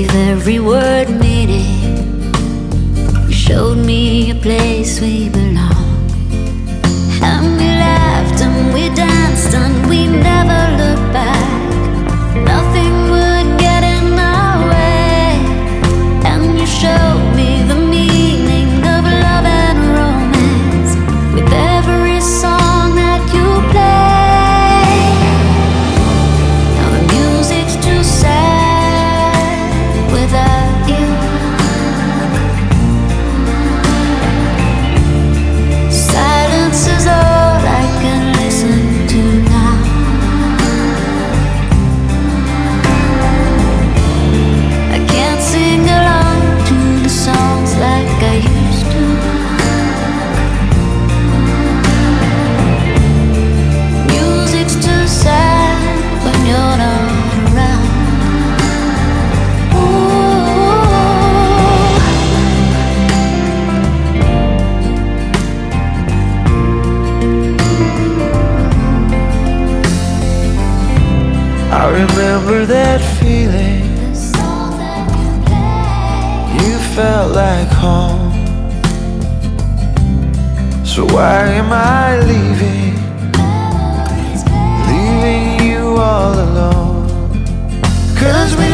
gave every word meaning. You showed me a place we belong. And we laughed and we danced and we never looked back. Nothing would get in our way. And you showed me the meaning of love and romance with every song that you play. Now the music's too sad without you. Silence is all I can listen to now. I can't sing along to the songs like I used to. Music's too sad when you're not around. I remember that feeling. The songs that you play. You felt like home. So why am I leaving? Memories play. Leaving you all alone? 'Cause we